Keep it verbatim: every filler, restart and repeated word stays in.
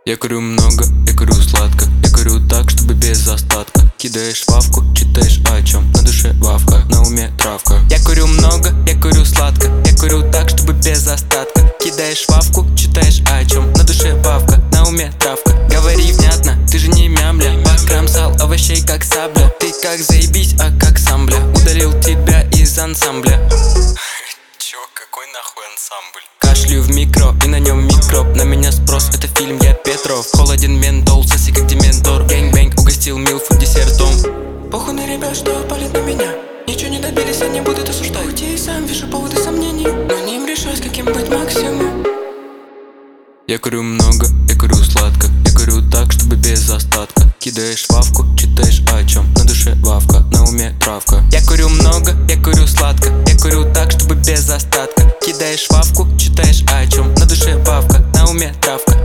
Я курю много, я курю сладко, я курю так, чтобы без остатка. Кидаешь вавку, читаешь о чем, на душе вавка, на уме травка. Я курю много, я курю сладко, я курю так, чтобы без остатка. Кидаешь вавку, читаешь о чем, на душе вавка, на уме травка. Говори внятно, ты же не мямля, покромсал овощей как сабля. Ты как заебись, а как сам, бля, удалил тебя из ансамбля. Чё, какой нахуй ансамбль? Кашлю в микро и на нем микроб. На меня спрос, это фильм, я Петров. Холоден ментол, соси как дементор. Гэнг-бэнг, угостил милфу десертом. Похуй на ребят, что палят на меня. Ничего не добились, они будут осуждать. Хоть я и сам вижу поводы сомнений, но не им решать, каким быть максимум. Я курю много, я курю сладко, я курю так, чтобы без остатка. Кидаешь вавку, читаешь о чем, на душе вавка, на уме травка. Я курю много, я курю сладко, я курю так, чтобы без остатка. Кидаешь вавку, читаешь о чем, на душе вавка, на уме травка.